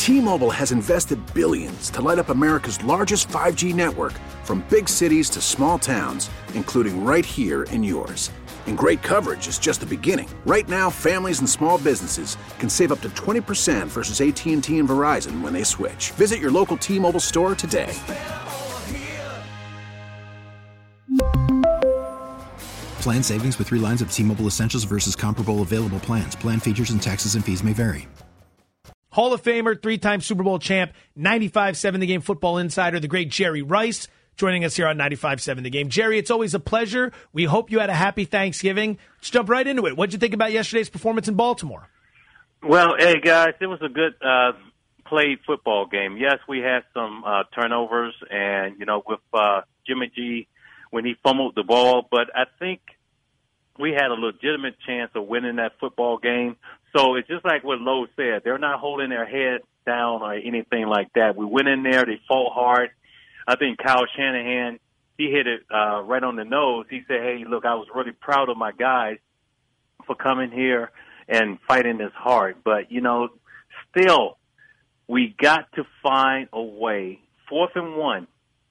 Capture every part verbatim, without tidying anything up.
T-Mobile has invested billions to light up America's largest five G network, from big cities to small towns, including right here in yours. And great coverage is just the beginning. Right now, families and small businesses can save up to twenty percent versus A T and T and Verizon when they switch. Visit your local T-Mobile store today. Plan savings with three lines of T-Mobile Essentials versus comparable available plans. Plan features and taxes and fees may vary. Hall of Famer, three-time Super Bowl champ, ninety-five seven The Game football insider, the great Jerry Rice, joining us here on ninety-five seven The Game. Jerry, it's always a pleasure. We hope you had a happy Thanksgiving. Let's jump right into it. What did you think about yesterday's performance in Baltimore? Well, hey, guys, it was a good uh, played football game. Yes, we had some uh, turnovers, and, you know, with uh, Jimmy G when he fumbled the ball, but I think we had a legitimate chance of winning that football game. So it's just like what Lowe said. They're not holding their head down or anything like that. We went in there. They fought hard. I think Kyle Shanahan, he hit it uh, right on the nose. He said, hey, look, I was really proud of my guys for coming here and fighting this hard. But, you know, still, we got to find a way. Fourth and one.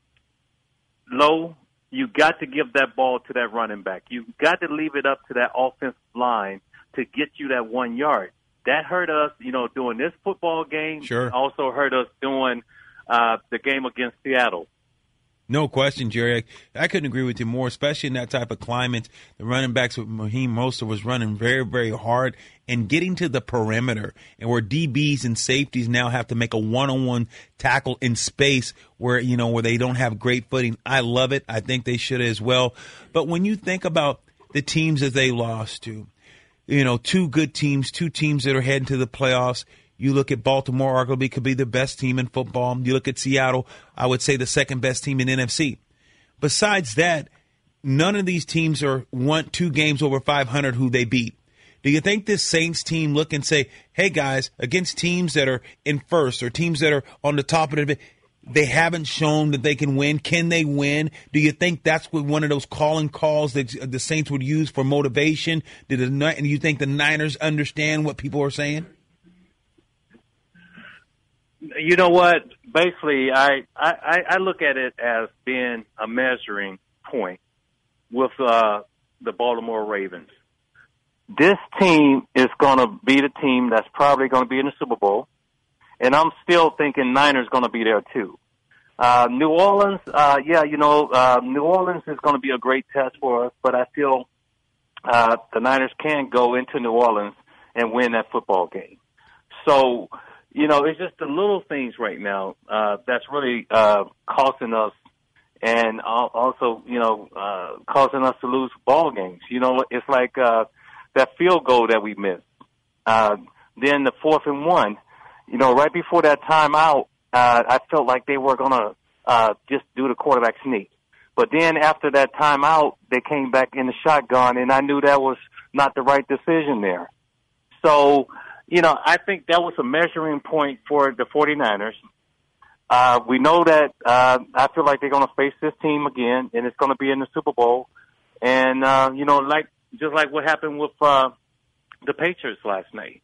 Lowe, you got to give that ball to that running back. You got to leave it up to that offensive line to get you that one yard. That hurt us, you know, doing this football game. Sure. Also hurt us doing uh, the game against Seattle. No question, Jerry. I, I couldn't agree with you more, especially in that type of climate. The running backs with Raheem Mostert was running very, very hard and getting to the perimeter, and where D Bs and safeties now have to make a one-on-one tackle in space where, you know, where they don't have great footing. I love it. I think they should as well. But when you think about the teams that they lost to, you know, two good teams, two teams that are heading to the playoffs. You look at Baltimore, arguably could be the best team in football. You look at Seattle, I would say the second best team in N F C. Besides that, none of these teams are one, two games over five hundred who they beat. Do you think this Saints team look and say, hey, guys, against teams that are in first or teams that are on the top of the they haven't shown that they can win. Can they win? Do you think that's what one of those calling calls that the Saints would use for motivation? Did the, and you think the Niners understand what people are saying? You know what? Basically, I, I, I look at it as being a measuring point with uh, the Baltimore Ravens. This team is going to be the team that's probably going to be in the Super Bowl. And I'm still thinking Niners going to be there too. Uh, New Orleans, uh, yeah, you know, uh, New Orleans is going to be a great test for us, but I feel uh, the Niners can go into New Orleans and win that football game. So, you know, it's just the little things right now uh, that's really uh, costing us, and also, you know, uh, causing us to lose ball games. You know, it's like uh, that field goal that we missed. Uh, then the fourth and one. You know, right before that timeout, uh, I felt like they were going to uh, just do the quarterback sneak. But then after that timeout, they came back in the shotgun, and I knew that was not the right decision there. So, you know, I think that was a measuring point for the 49ers. Uh, we know that uh, I feel like they're going to face this team again, and it's going to be in the Super Bowl. And, uh, you know, like just like what happened with uh, the Patriots last night.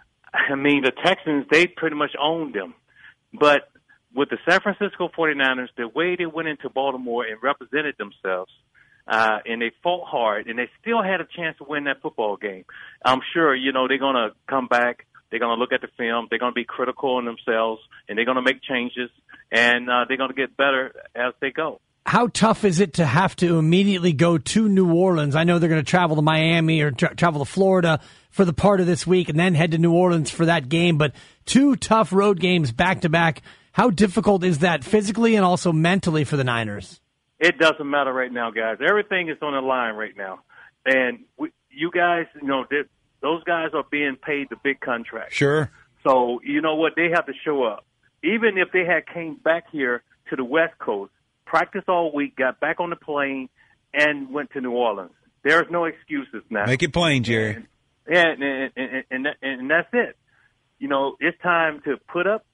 I mean, the Texans, they pretty much owned them. But with the San Francisco 49ers, the way they went into Baltimore and represented themselves, uh, and they fought hard, and they still had a chance to win that football game. I'm sure, you know, they're going to come back. They're going to look at the film. They're going to be critical in themselves, and they're going to make changes, and uh, they're going to get better as they go. How tough is it to have to immediately go to New Orleans? I know they're going to travel to Miami or tra- travel to Florida for the part of this week and then head to New Orleans for that game. But two tough road games back-to-back. How difficult is that physically and also mentally for the Niners? It doesn't matter right now, guys. Everything is on the line right now. And we, you guys, you know, those guys are being paid the big contract. Sure. So, you know what? They have to show up. Even if they had came back here to the West Coast, practiced all week, got back on the plane, and went to New Orleans. There's no excuses now. Make it plain, Jerry. And, and, and, and, and that's it. You know, it's time to put up.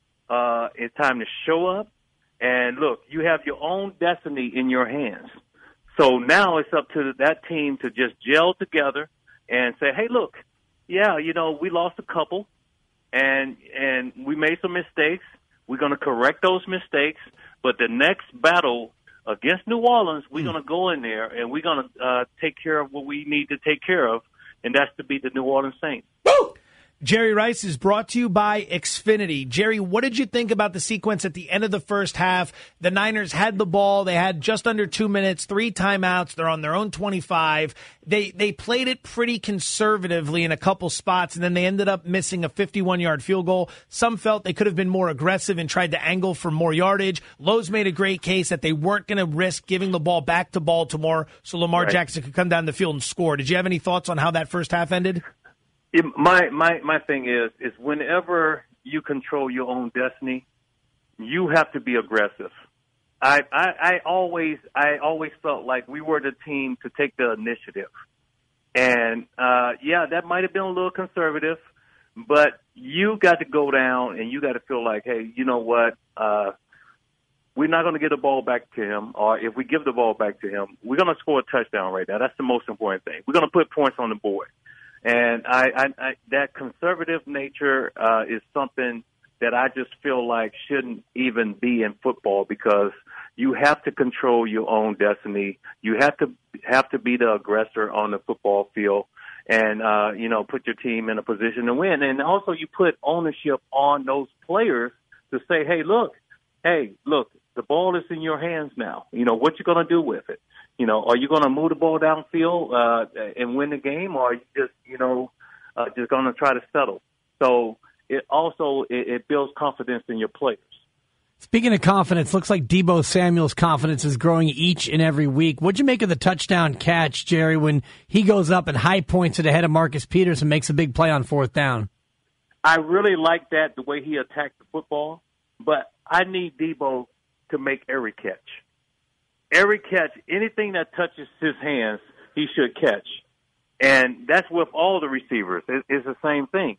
Uh, it's time to show up. And, look, you have your own destiny in your hands. So now it's up to that team to just gel together and say, hey, look, yeah, you know, we lost a couple. And, and and we made some mistakes. We're going to correct those mistakes. But the next battle against New Orleans, we're mm. going to go in there, and we're going to uh, take care of what we need to take care of, and that's to beat the New Orleans Saints. Woo! Jerry Rice is brought to you by Xfinity. Jerry, what did you think about the sequence at the end of the first half? The Niners had the ball. They had just under two minutes, three timeouts. They're on their own twenty-five. They they played it pretty conservatively in a couple spots, and then they ended up missing a fifty-one-yard field goal. Some felt they could have been more aggressive and tried to angle for more yardage. Lowe's made a great case that they weren't going to risk giving the ball back to Baltimore so Lamar right. Jackson could come down the field and score. Did you have any thoughts on how that first half ended? It, my, my, my thing is, is whenever you control your own destiny, you have to be aggressive. I, I, I always, I always felt like we were the team to take the initiative. And, uh, yeah, that might have been a little conservative, but you got to go down and you got to feel like, hey, you know what? Uh, we're not going to get the ball back to him, or if we give the ball back to him, we're going to score a touchdown right now. That's the most important thing. We're going to put points on the board. And I, I, I, that conservative nature uh, is something that I just feel like shouldn't even be in football, because you have to control your own destiny. You have to have to be the aggressor on the football field, and uh, you know, put your team in a position to win. And also, you put ownership on those players to say, "Hey, look, hey, look, the ball is in your hands now. You know what you're going to do with it." You know, are you going to move the ball downfield uh, and win the game, or are you just, you know, uh, just going to try to settle? So it also it, it builds confidence in your players. Speaking of confidence, looks like Deebo Samuel's confidence is growing each and every week. What'd you make of the touchdown catch, Jerry, when he goes up and high points it ahead of Marcus Peters and makes a big play on fourth down? I really like that, the way he attacked the football, but I need Deebo to make every catch. Every catch, anything that touches his hands, he should catch. And that's with all the receivers. It, it's the same thing.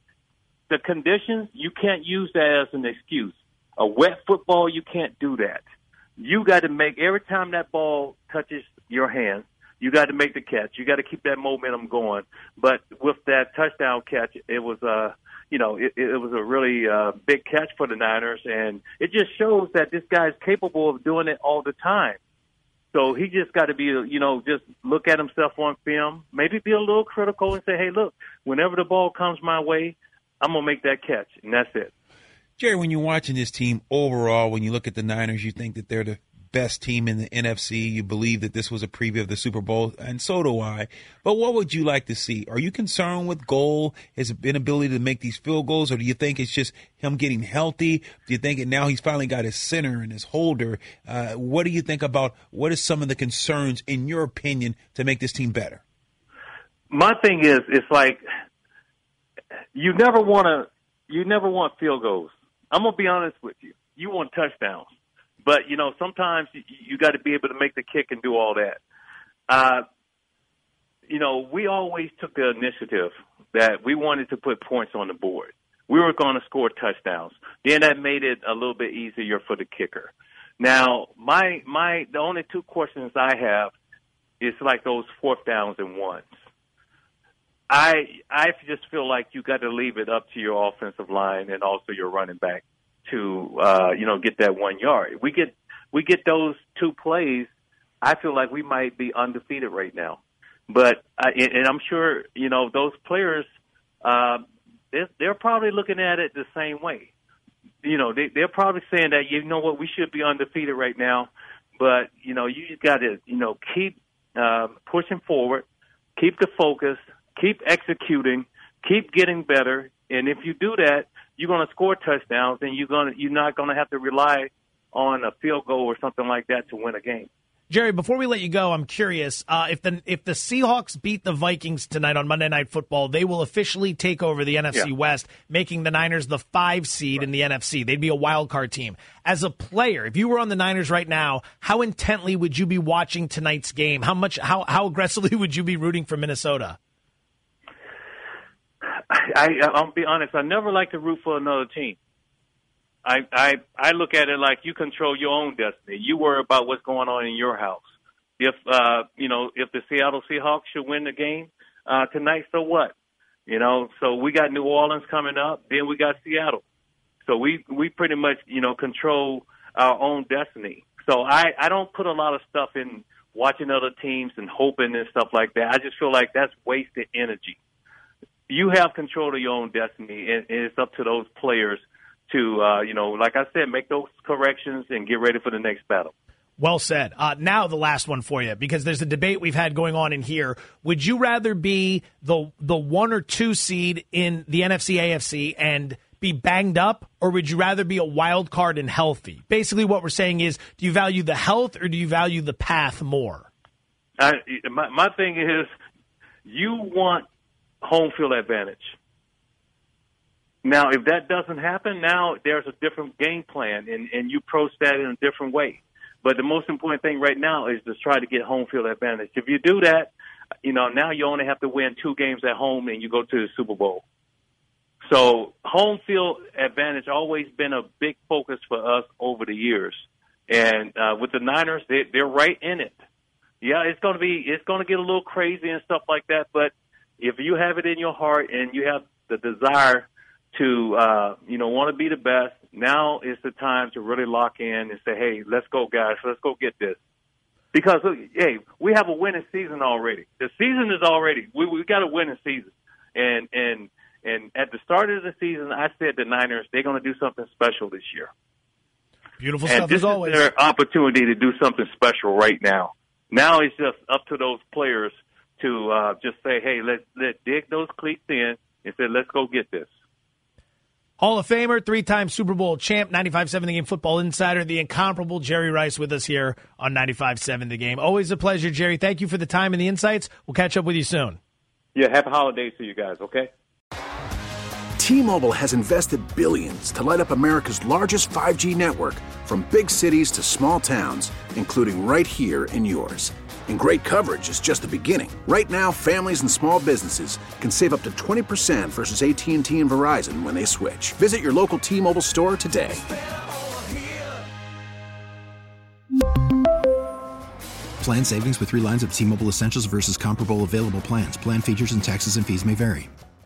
The conditions, you can't use that as an excuse. A wet football, you can't do that. You got to make, every time that ball touches your hands, you got to make the catch. You got to keep that momentum going. But with that touchdown catch, it was a, you know, it, it was a really uh, big catch for the Niners, and it just shows that this guy's capable of doing it all the time. So he just got to be, you know, just look at himself on film, maybe be a little critical and say, hey, look, whenever the ball comes my way, I'm going to make that catch, and that's it. Jerry, when you're watching this team overall, when you look at the Niners, you think that they're the best team in the N F C. You believe that this was a preview of the Super Bowl, and so do I. But what would you like to see? Are you concerned with Goal, his inability to make these field goals, or do you think it's just him getting healthy? Do you think that now he's finally got his center and his holder? Uh, what do you think about what is some of the concerns, in your opinion, to make this team better? My thing is, it's like you never want to, you never want field goals. I'm gonna be honest with you. You want touchdowns. But, you know, sometimes you, you got to be able to make the kick and do all that. Uh, you know, we always took the initiative that we wanted to put points on the board. We were going to score touchdowns. Then that made it a little bit easier for the kicker. Now, my my the only two questions I have is like those fourth downs and ones. I I just feel like you got to leave it up to your offensive line and also your running back to, uh, you know, get that one yard. We get, we get those two plays, I feel like we might be undefeated right now. But, uh, and, and I'm sure, you know, those players, uh, they're, they're probably looking at it the same way. You know, they, they're probably saying that, you know what, we should be undefeated right now. But, you know, you just got to, you know, keep, uh, pushing forward, keep the focus, keep executing, keep getting better. And if you do that, you're going to score touchdowns, and you're going to, you're not going to have to rely on a field goal or something like that to win a game. Jerry, before we let you go, I'm curious uh, if the if the Seahawks beat the Vikings tonight on Monday Night Football, they will officially take over the N F C yeah. West, making the Niners the five seed right. in the N F C. They'd be a wild card team. As a player, if you were on the Niners right now, how intently would you be watching tonight's game? How much? How how aggressively would you be rooting for Minnesota? I, I'll be honest. I never like to root for another team. I, I I look at it like you control your own destiny. You worry about what's going on in your house. If uh, you know, if the Seattle Seahawks should win the game uh, tonight, so what? You know, so we got New Orleans coming up, then we got Seattle. So we, we pretty much, you know, control our own destiny. So I, I don't put a lot of stuff in watching other teams and hoping and stuff like that. I just feel like that's wasted energy. You have control of your own destiny, and it's up to those players to, uh, you know, like I said, make those corrections and get ready for the next battle. Well said. Uh, now the last one for you, because there's a debate we've had going on in here. Would you rather be the the one or two seed in the N F C A F C and be banged up, or would you rather be a wild card and healthy? Basically what we're saying is, do you value the health or do you value the path more? I, my, my thing is, you want home field advantage. Now, if that doesn't happen, now there's a different game plan, and, and you approach that in a different way. But the most important thing right now is to try to get home field advantage. If you do that, you know, now you only have to win two games at home and you go to the Super Bowl. So home field advantage always been a big focus for us over the years. And uh, with the Niners, they, they're right in it. Yeah, it's going to be, it's going to get a little crazy and stuff like that. But if you have it in your heart and you have the desire to, uh, you know, want to be the best, now is the time to really lock in and say, hey, let's go, guys. Let's go get this. Because, hey, we have a winning season already. The season is already, we we got a winning season. And, and, and at the start of the season, I said the Niners, they're going to do something special this year. Beautiful and stuff this as always. Is their opportunity to do something special right now. Now it's just up to those players to uh, just say, hey, let's let dig those cleats in and say, let's go get this. Hall of Famer, three-time Super Bowl champ, ninety-five seven The Game football insider, the incomparable Jerry Rice with us here on ninety-five seven The Game. Always a pleasure, Jerry. Thank you for the time and the insights. We'll catch up with you soon. Yeah, happy holidays to you guys, okay? T-Mobile has invested billions to light up America's largest five G network, from big cities to small towns, including right here in yours. And great coverage is just the beginning. Right now, families and small businesses can save up to twenty percent versus A T and T and Verizon when they switch. Visit your local T-Mobile store today. Plan savings with three lines of T-Mobile Essentials versus comparable available plans. Plan features and taxes and fees may vary.